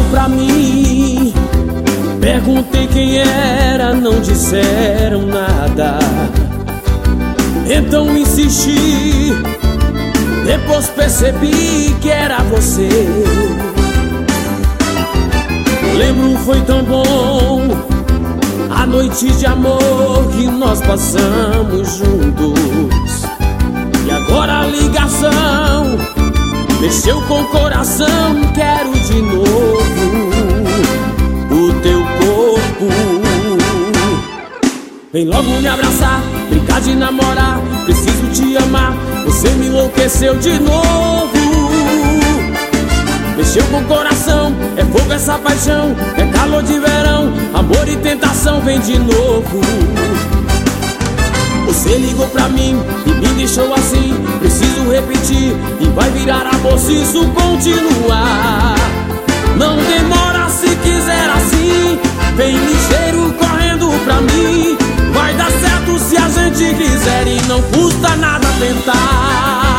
pra mim, perguntei quem era, não disseram nada. Então insisti, depois percebi que era você. Lembro, foi tão bom a noite de amor que nós passamos juntos. E agora a ligação mexeu com o coração, quero de novo o teu corpo. Vem logo me abraçar, brincar de namorar, preciso te amar, você me enlouqueceu de novo. Mexeu com o coração, é fogo essa paixão, é calor de verão, amor e tentação, vem de novo. Você ligou pra mim e me deixou assim, preciso repetir e vai virar amor se isso continuar. Não demora se quiser assim, vem ligeiro correndo pra mim. Vai dar certo se a gente quiser e não custa nada tentar.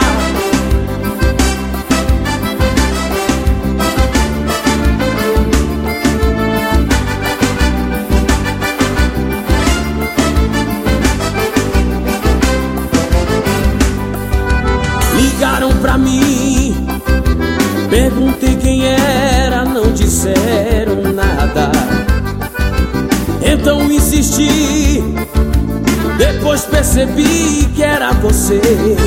Ligaram pra mim, perguntei quem era, não disseram nada. Então insisti, depois percebi que era você.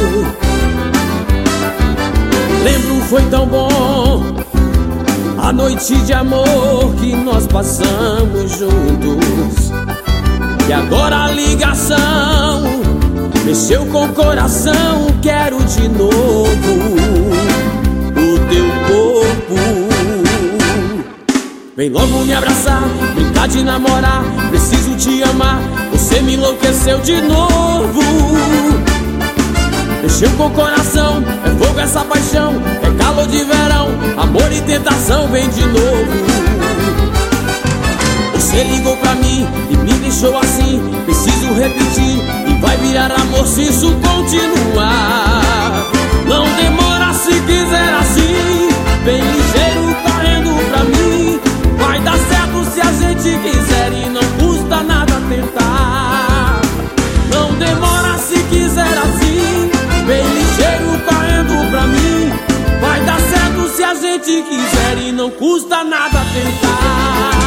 Lembro, foi tão bom a noite de amor que nós passamos juntos. E agora a ligação mexeu com o coração, quero de novo o teu corpo. Vem logo me abraçar, brincar de namorar, preciso te amar, você me enlouqueceu de novo. Mexeu com o coração, é fogo essa paixão, é calor de verão, amor e tentação, vem de novo. Você ligou pra mim e me deixou assim, preciso repetir e vai virar amor se isso continuar. Não demora se quiser assim, vem ligeiro correndo pra mim. Vai dar certo se a gente quiser e não custa nada tentar. Não demora se quiser assim, vem ligeiro correndo pra mim. Vai dar certo se a gente quiser e não custa nada tentar.